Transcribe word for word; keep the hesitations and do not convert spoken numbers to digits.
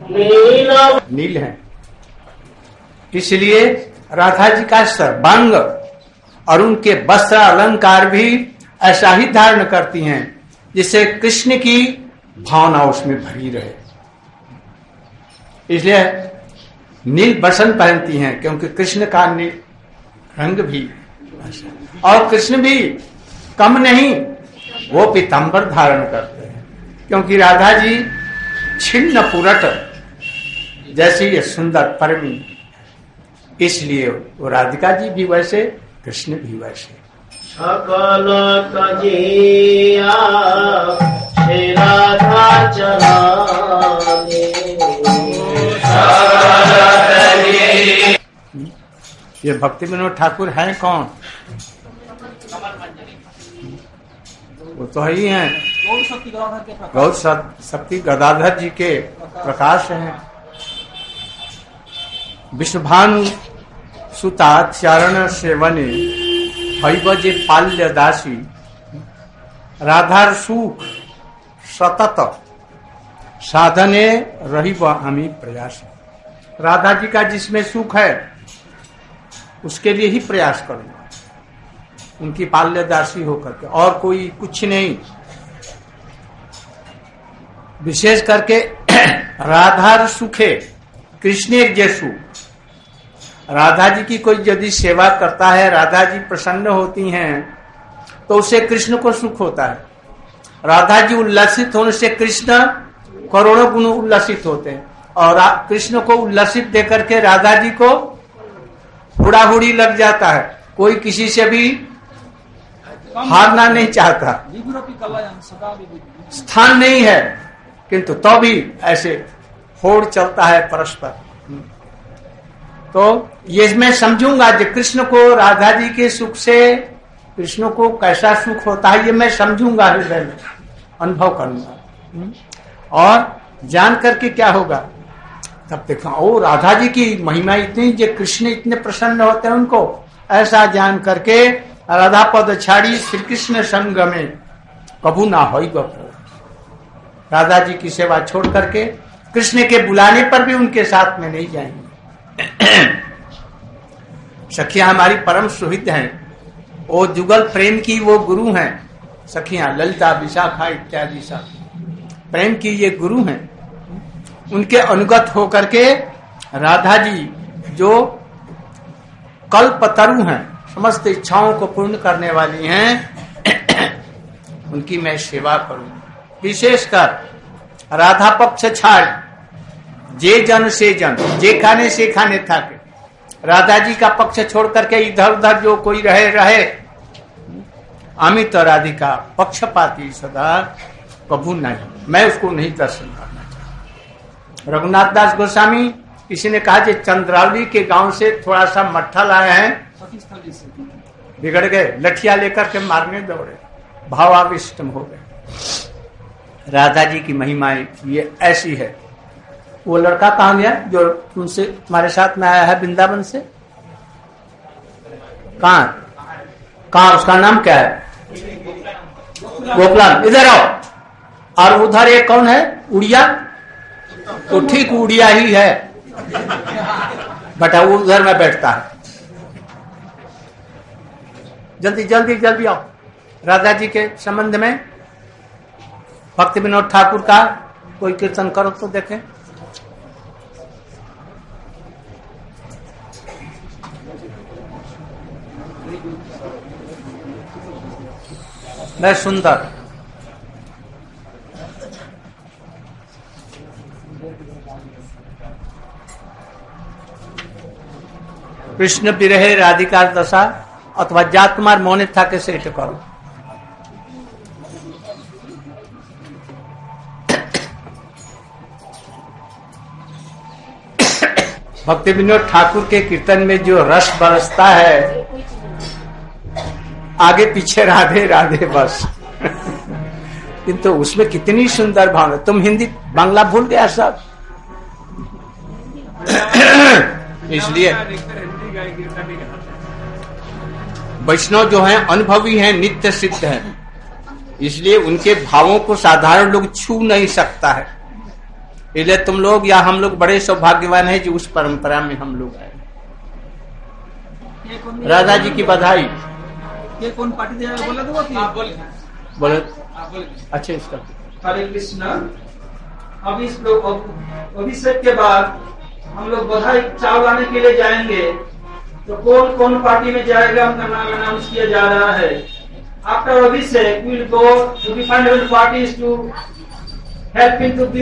नील है। इसलिए राधा जी का सर्वांग और उनके वस्त्र अलंकार भी ऐसा ही धारण करती हैं जिससे कृष्ण की भावना उसमें भरी रहे। इसलिए नील बसन पहनती हैं क्योंकि कृष्ण का नील रंग भी, और कृष्ण भी कम नहीं, वो पीतांबर धारण करते हैं क्योंकि राधा जी छिन्न पुरट जैसी ये सुंदर परमी, इसलिए वो राधिका जी भी वैसे, कृष्ण भी वैसे। सकल कजिया श्री राधा चराने, ये भक्ति विनोद ठाकुर हैं कौन? वो तो ही हैं, गौर शक्ति गदाधर जी के प्रकाश हैं। विश्वभानु सुता चारण सेवने भैबजे पाल्य दासी, राधार सुख सतत साधने रहिब आमी प्रयास। राधा जी का जिसमें सुख है उसके लिए ही प्रयास करूंगा, उनकी पाल्य दासी होकर के, और कोई कुछ नहीं। विशेष करके राधार सुखे कृष्ण जे सुख। राधा जी की कोई यदि सेवा करता है, राधा जी प्रसन्न होती हैं तो उससे कृष्ण को सुख होता है। राधा जी उल्लसित होने से कृष्ण करोड़ों गुण उल्लसित होते हैं, और कृष्ण को उल्लसित देकर के राधा जी को हुड़ाहुड़ी लग जाता है। कोई किसी से भी हारना नहीं चाहता, स्थान नहीं है, किंतु तो भी ऐसे होड़ चलता है परस्पर। तो ये मैं समझूंगा जो कृष्ण को राधा जी के सुख से कृष्ण को कैसा सुख होता है, ये मैं समझूंगा, हृदय में अनुभव करूंगा, और जान करके क्या होगा तब देखा ओ राधा जी की महिमा इतनी, जो कृष्ण इतने प्रसन्न होते हैं उनको, ऐसा जान करके राधा पद छाड़ी श्री कृष्ण संग में कबू ना होई गो। राधा जी की सेवा छोड़ करके कृष्ण के बुलाने पर भी उनके साथ में नहीं जाएंगे। सखियां हमारी परम सुहृद हैं, वो जुगल प्रेम की वो गुरु हैं। सखियां ललिता विशाखा इत्यादि सब प्रेम की ये गुरु हैं। उनके अनुगत होकर के राधा जी जो कल्पतरु हैं, समस्त इच्छाओं को पूर्ण करने वाली हैं, उनकी मैं सेवा करूं। विशेषकर राधा पक्ष छाड़ जे जन से जन, जे खाने से खाने थाके। राधा जी का पक्ष छोड़ करके इधर उधर जो कोई रहे रहे, अमित राधिका पक्षपाती सदा कबू नहीं, मैं उसको नहीं दर्शन करना चाहता। रघुनाथ दास गोस्वामी, किसी ने कहा कि चंद्रावली के गांव से थोड़ा सा मट्ठा लाए हैं, बिगड़ गए, लठिया लेकर के मारने दौड़े, भावाविष्ट हो गए। राधा जी की महिमाएं ये ऐसी है। वो लड़का कहाँ गया जो तुमसे तुम्हारे साथ में आया है वृंदावन से? कहाँ कहाँ उसका नाम क्या है? गोपलाल, इधर आओ। और उधर एक कौन है? उड़िया, तो ठीक उड़िया ही है, बटा वो उधर में बैठता है। जल्दी जल्दी जल्दी आओ। राधा जी के संबंध में भक्ति विनोद ठाकुर का कोई कीर्तन करो तो देखें। मैं सुंदर कृष्ण विरहे राधिका दशा अथवा जात कुमार मोहित था के सेठ करो। भक्ति विनोद ठाकुर के कीर्तन में जो रस बरसता है, आगे पीछे राधे राधे बस। किंतु उसमें कितनी सुंदर भावना। तुम हिंदी बांग्ला भूल गया सब। इसलिए वैष्णव जो हैं अनुभवी हैं, नित्य सिद्ध हैं, इसलिए उनके भावों को साधारण लोग छू नहीं सकता है। इसलिए तुम लोग या हम लोग बड़े सौभाग्यवान हैं जो उस परंपरा में हम लोग आए। राधा जी की बधाई। ये कौन पार्टी दे बोला तो आप बोले बोले आप बोले अच्छा इसका हरे कृष्णा। अब इस लोग अभिषेक के बाद हम लोग बधाई चाव लाने के लिए जाएंगे, तो कौन कौन पार्टी में जाएगा उनका नाम अनाउंस किया जा रहा है। After Abhishek will go to different parties to help him to